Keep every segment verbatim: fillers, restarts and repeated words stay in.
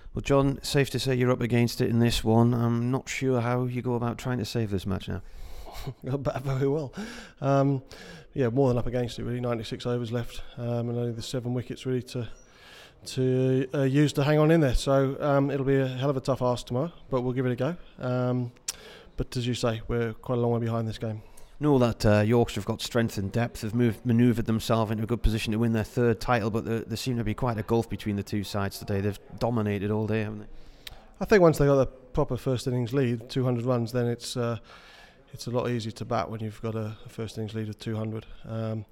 Well, John, safe to say you're up against it in this one. I'm not sure how you go about trying to save this match now. Bat very well. Um, yeah, more than up against it really. ninety-six overs left, um, and only the seven wickets really to to uh, use to hang on in there. So um, it'll be a hell of a tough ask tomorrow, but we'll give it a go. Um, but as you say, we're quite a long way behind this game. Know that uh, Yorkshire have got strength and depth, have moved, manoeuvred themselves into a good position to win their third title, but there, there seemed to be quite a gulf between the two sides today. They've dominated all day, haven't they? I think once they got the proper first innings lead, two hundred runs, then it's uh, it's a lot easier to bat when you've got a, a first innings lead of two hundred. Um,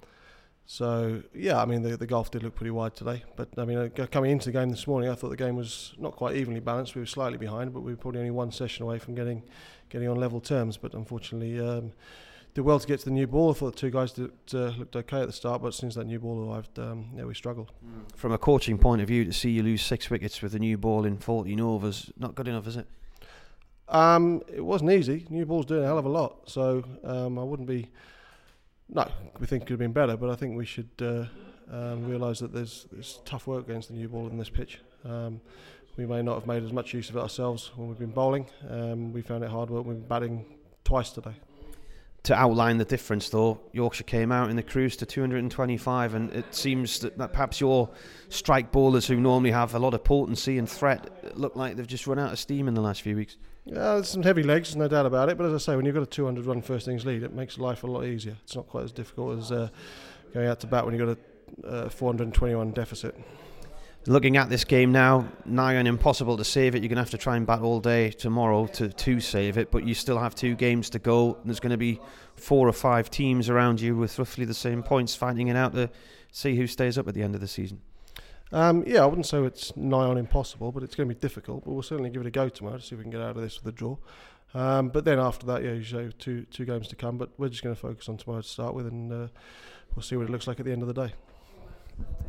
so yeah, I mean the the gulf did look pretty wide today, but I mean uh, coming into the game this morning, I thought the game was not quite evenly balanced. We were slightly behind, but we were probably only one session away from getting getting on level terms. But unfortunately, um, did well to get to the new ball. I thought the two guys did, uh, looked okay at the start, but since that new ball arrived, um, yeah, we struggled. Mm. From a coaching point of view, to see you lose six wickets with a new ball in fourteen overs, not good enough, is it? Um, it wasn't easy. New ball's doing a hell of a lot, so um, I wouldn't be. No, we think it could have been better, but I think we should uh, um, realise that there's, there's tough work against the new ball in this pitch. Um, we may not have made as much use of it ourselves when we've been bowling. Um, we found it hard work. We've been batting twice today. To outline the difference, though, Yorkshire came out in the cruise to two hundred twenty-five, and it seems that, that perhaps your strike bowlers, who normally have a lot of potency and threat, look like they've just run out of steam in the last few weeks. Yeah, there's some heavy legs, no doubt about it. But as I say, when you've got a two hundred run first innings lead, it makes life a lot easier. It's not quite as difficult as uh, going out to bat when you've got a uh, four hundred twenty-one deficit. Looking at this game now, nigh on impossible to save it. You're going to have to try and bat all day tomorrow to, to save it, but you still have two games to go. There's going to be four or five teams around you with roughly the same points fighting it out to see who stays up at the end of the season. Um, yeah, I wouldn't say it's nigh on impossible, but it's going to be difficult. But we'll certainly give it a go tomorrow to see if we can get out of this with a draw. Um, but then after that, yeah, you say two two games to come. But we're just going to focus on tomorrow to start with, and uh, we'll see what it looks like at the end of the day.